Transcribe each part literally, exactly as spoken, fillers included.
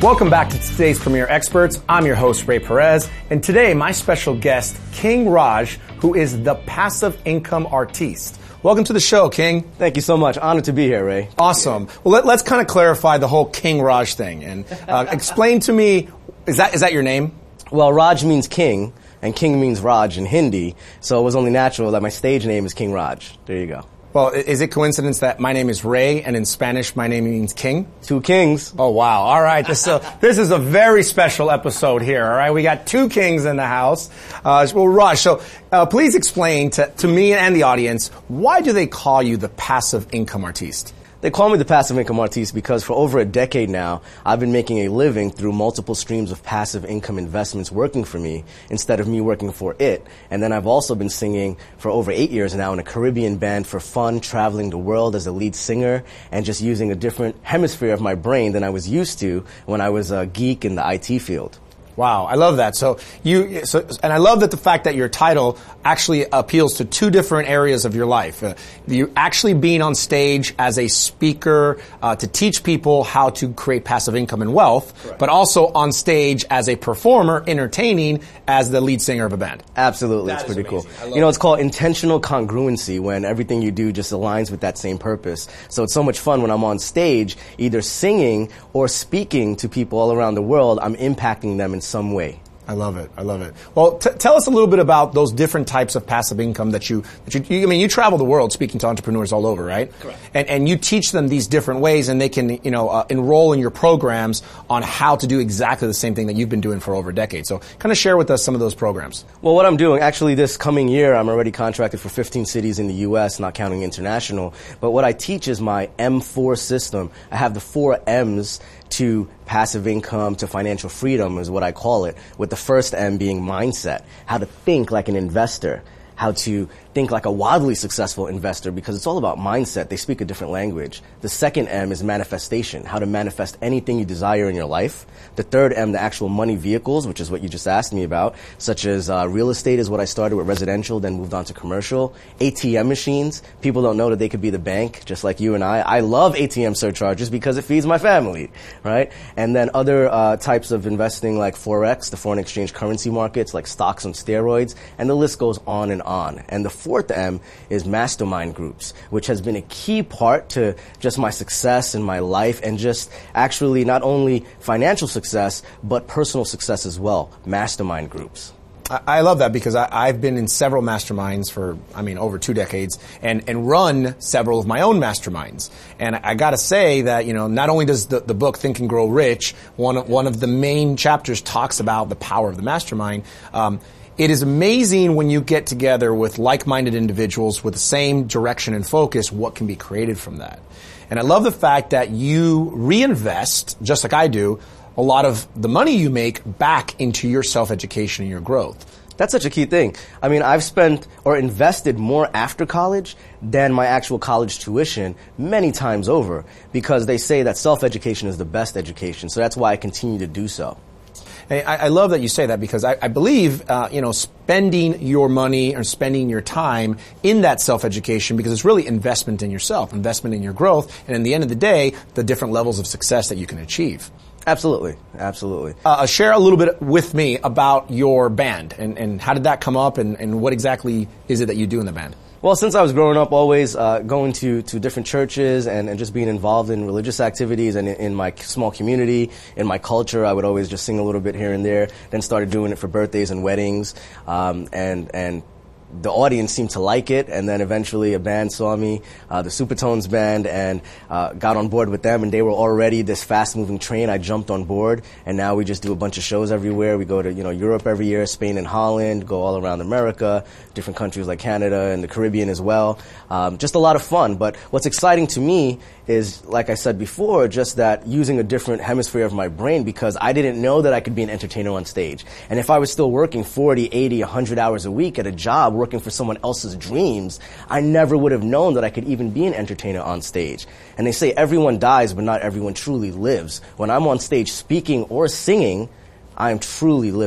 Welcome back to today's Premier Experts. I'm your host, Ray Perez, and today my special guest, King Raj, who is the passive income artiste. Welcome to the show, King. Thank you so much. Honored to be here, Ray. Awesome. Well, let, let's kind of clarify the whole King Raj thing and uh, explain to me, is that is that your name? Well, Raj means king, and king means Raj in Hindi, so it was only natural that my stage name is King Raj. There you go. Well, is it coincidence that my name is Ray, and in Spanish my name means king? Two kings. Oh, wow. All right. This, uh, this is a very special episode here, all right? We got two kings in the house. Uh, well, Raj, so uh, please explain to, to me and the audience, why do they call you the passive income artiste? They call me the passive income artiste because for over a decade now, I've been making a living through multiple streams of passive income investments working for me instead of me working for it. And then I've also been singing for over eight years now in a Caribbean band for fun, traveling the world as a lead singer and just using a different hemisphere of my brain than I was used to when I was a geek in the I T field. Wow, I love that. So you, so, and I love that the fact that your title actually appeals to two different areas of your life. Uh, you actually being on stage as a speaker uh, to teach people how to create passive income and wealth, correct, but also on stage as a performer, entertaining as the lead singer of a band. Absolutely, that it's pretty cool. You that. know, it's called intentional congruency when everything you do just aligns with that same purpose. So it's so much fun when I'm on stage, either singing or speaking to people all around the world. I'm impacting them in some way. I love it. I love it. Well, t- tell us a little bit about those different types of passive income that you, that you, you, I mean, you travel the world speaking to entrepreneurs all over, right? Correct. And, and you teach them these different ways and they can, you know, uh, enroll in your programs on how to do exactly the same thing that you've been doing for over a decade. So kind of share with us some of those programs. Well, what I'm doing, actually this coming year, I'm already contracted for fifteen cities in the U S, not counting international. But what I teach is my M four system. I have the four M's to passive income, to financial freedom is what I call it, with the first M being mindset, how to think like an investor, how to think like a wildly successful investor because it's all about mindset. They speak a different language. The second M is manifestation, how to manifest anything you desire in your life. The third M, the actual money vehicles, which is what you just asked me about, such as uh, real estate is what I started with residential, then moved on to commercial. A T M machines, people don't know that they could be the bank, just like you and I. I love A T M surcharges because it feeds my family, right? And then other uh, types of investing like Forex, the foreign exchange currency markets, like stocks on steroids, and the list goes on and on. And the fourth M is mastermind groups, which has been a key part to just my success in my life and just actually not only financial success, but personal success as well, mastermind groups. I love that because I, I've been in several masterminds for, I mean, over two decades and, and run several of my own masterminds. And I, I got to say that, you know, not only does the, the book Think and Grow Rich, one, one of the main chapters talks about the power of the mastermind. Um, It is amazing when you get together with like-minded individuals with the same direction and focus, what can be created from that. And I love the fact that you reinvest, just like I do, a lot of the money you make back into your self-education and your growth. That's such a key thing. I mean, I've spent or invested more after college than my actual college tuition many times over because they say that self-education is the best education. So that's why I continue to do so. I, I love that you say that because I, I believe, uh, you know, spending your money or spending your time in that self-education because it's really investment in yourself, investment in your growth, and in the end of the day, the different levels of success that you can achieve. Absolutely. Absolutely. Uh, share a little bit with me about your band and, and how did that come up and, and what exactly is it that you do in the band? Well, since I was growing up, always uh, going to, to different churches and, and just being involved in religious activities and in, in my small community, in my culture, I would always just sing a little bit here and there. Then started doing it for birthdays and weddings, um, and and. The audience seemed to like it, and then eventually a band saw me, uh, the Supertones band, and uh, got on board with them, and they were already this fast-moving train. I jumped on board, and now we just do a bunch of shows everywhere. We go to, you know, Europe every year, Spain and Holland, go all around America, different countries like Canada and the Caribbean as well. Um, just a lot of fun, but what's exciting to me is, like I said before, just that using a different hemisphere of my brain because I didn't know that I could be an entertainer on stage. And if I was still working forty, eighty, one hundred hours a week at a job, working for someone else's dreams, I never would have known that I could even be an entertainer on stage. And they say everyone dies, but not everyone truly lives. When I'm on stage speaking or singing, I am truly living.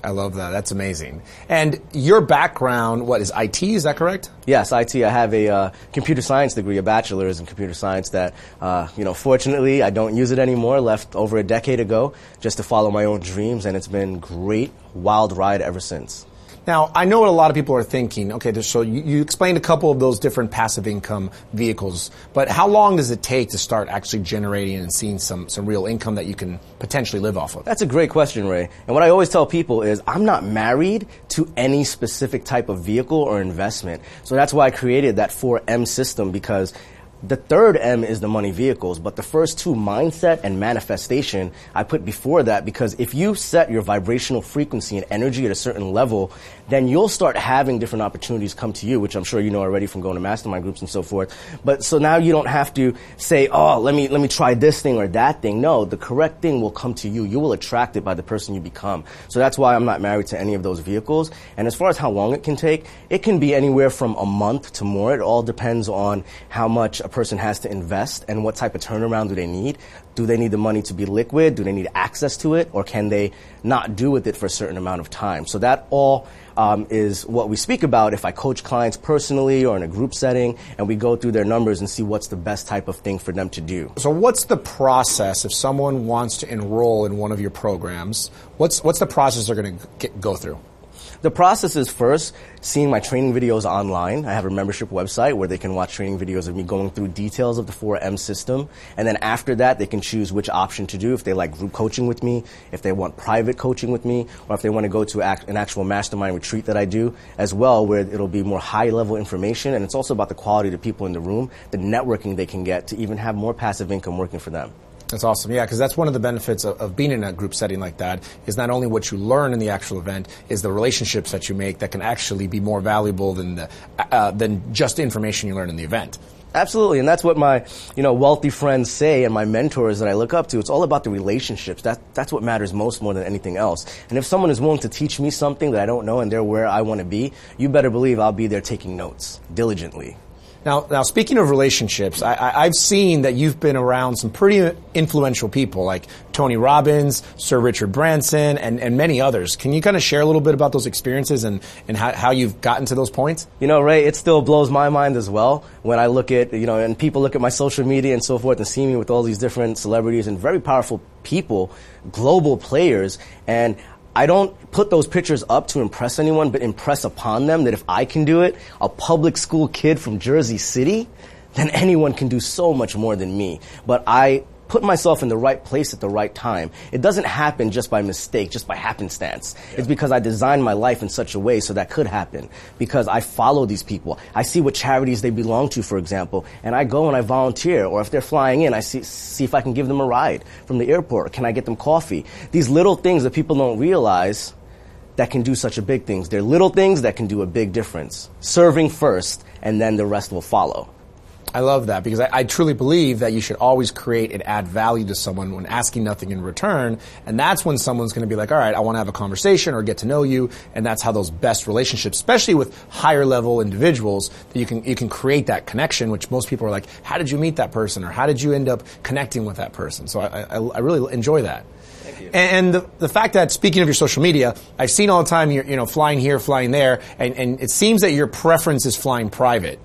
I love that. That's amazing. And your background, what is I T? Is that correct? Yes, I T. I have a uh, computer science degree, a bachelor's in computer science that, uh, you know, fortunately I don't use it anymore, left over a decade ago just to follow my own dreams, and it's been great, wild ride ever since. Now, I know what a lot of people are thinking. Okay, so you, you explained a couple of those different passive income vehicles, but how long does it take to start actually generating and seeing some, some real income that you can potentially live off of? That's a great question, Ray. And what I always tell people is I'm not married to any specific type of vehicle or investment. So that's why I created that four M system, because the third M is the money vehicles, but the first two, mindset and manifestation, I put before that, because if you set your vibrational frequency and energy at a certain level, then you'll start having different opportunities come to you, which I'm sure you know already from going to mastermind groups and so forth. But so now you don't have to say, oh, let me, let me try this thing or that thing. No, the correct thing will come to you. You will attract it by the person you become. So that's why I'm not married to any of those vehicles. And as far as how long it can take, it can be anywhere from a month to more. It all depends on how much a person has to invest and what type of turnaround do they need. Do they need the money to be liquid? Do they need access to it? Or can they not do with it for a certain amount of time? So that all um, is what we speak about if I coach clients personally or in a group setting, and we go through their numbers and see what's the best type of thing for them to do. So what's the process if someone wants to enroll in one of your programs? What's, what's the process they're going to go through? The process is first seeing my training videos online. I have a membership website where they can watch training videos of me going through details of the four M system. And then after that, they can choose which option to do, if they like group coaching with me, if they want private coaching with me, or if they want to go to an actual mastermind retreat that I do as well, where it'll be more high-level information. And it's also about the quality of the people in the room, the networking they can get to even have more passive income working for them. That's awesome. Yeah, because that's one of the benefits of, of being in a group setting like that is not only what you learn in the actual event, is the relationships that you make that can actually be more valuable than the, uh, than just information you learn in the event. Absolutely, and that's what my, you know, wealthy friends say and my mentors that I look up to. It's all about the relationships. That, that's what matters most more than anything else. And if someone is willing to teach me something that I don't know and they're where I want to be, you better believe I'll be there taking notes diligently. Now, now speaking of relationships, I, I, I've seen that you've been around some pretty influential people like Tony Robbins, Sir Richard Branson, and, and many others. Can you kind of share a little bit about those experiences and, and how, how you've gotten to those points? You know, Ray, it still blows my mind as well when I look at, you know, and people look at my social media and so forth and see me with all these different celebrities and very powerful people, global players, and I don't put those pictures up to impress anyone, but impress upon them that if I can do it, a public school kid from Jersey City, then anyone can do so much more than me. But I put myself in the right place at the right time. It doesn't happen just by mistake, just by happenstance. Yeah. It's because I designed my life in such a way so that could happen. Because I follow these people. I see what charities they belong to, for example, and I go and I volunteer. Or if they're flying in, I see, see if I can give them a ride from the airport. Can I get them coffee? These little things that people don't realize that can do such a big things. They're little things that can do a big difference. Serving first, and then the rest will follow. I love that because I, I truly believe that you should always create and add value to someone when asking nothing in return. And that's when someone's going to be like, all right, I want to have a conversation or get to know you. And that's how those best relationships, especially with higher level individuals, that you can, you can create that connection, which most people are like, how did you meet that person? Or how did you end up connecting with that person? So I, I, I really enjoy that. Thank you. And the, the fact that, speaking of your social media, I've seen all the time you're, you know, flying here, flying there, and, and it seems that your preference is flying private.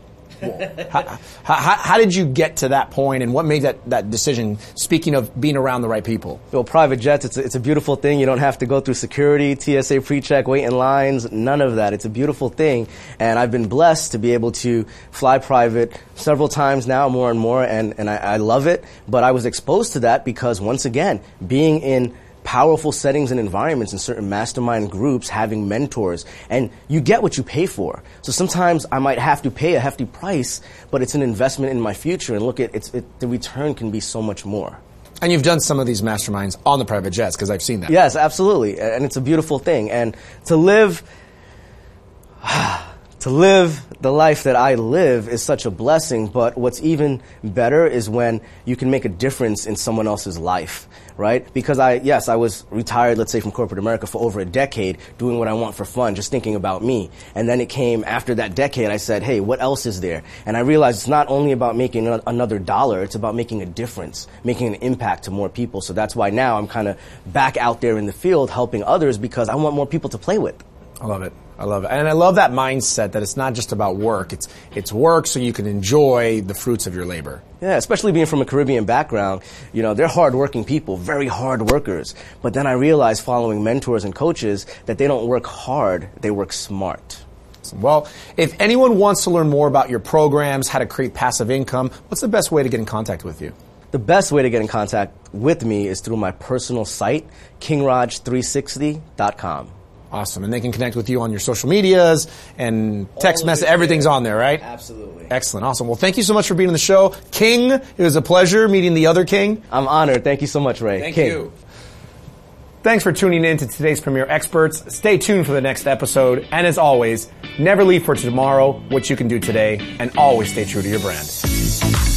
how, how, how did you get to that point, and what made that, that decision, speaking of being around the right people? Well, private jets, it's a, it's a beautiful thing. You don't have to go through security, T S A pre-check, wait in lines, none of that. It's a beautiful thing, and I've been blessed to be able to fly private several times now, more and more, and, and I, I love it. But I was exposed to that because, once again, being in powerful settings and environments in certain mastermind groups, having mentors, and you get what you pay for. So sometimes I might have to pay a hefty price, but it's an investment in my future, and look at it's, it, the return can be so much more. And you've done some of these masterminds on the private jets, because I've seen that. Yes, absolutely, and it's a beautiful thing. And to live, to To live the life that I live is such a blessing, but what's even better is when you can make a difference in someone else's life, right? Because I, yes, I was retired, let's say, from corporate America for over a decade, doing what I want for fun, just thinking about me. And then it came after that decade, I said, hey, what else is there? And I realized it's not only about making another dollar, it's about making a difference, making an impact to more people. So that's why now I'm kind of back out there in the field helping others because I want more people to play with. I love it. I love it. And I love that mindset that it's not just about work. It's it's work so you can enjoy the fruits of your labor. Yeah, especially being from a Caribbean background, you know, they're hardworking people, very hard workers. But then I realized following mentors and coaches that they don't work hard, they work smart. Well, if anyone wants to learn more about your programs, how to create passive income, what's the best way to get in contact with you? The best way to get in contact with me is through my personal site, king raj three sixty dot com. Awesome. And they can connect with you on your social medias and text message. Everything's on there, right? Absolutely. Excellent. Awesome. Well, thank you so much for being on the show. King, it was a pleasure meeting the other King. I'm honored. Thank you so much, Ray. Thank King. you. Thanks for tuning in to today's Premier Experts. Stay tuned for the next episode. And as always, never leave for tomorrow what you can do today, and always stay true to your brand.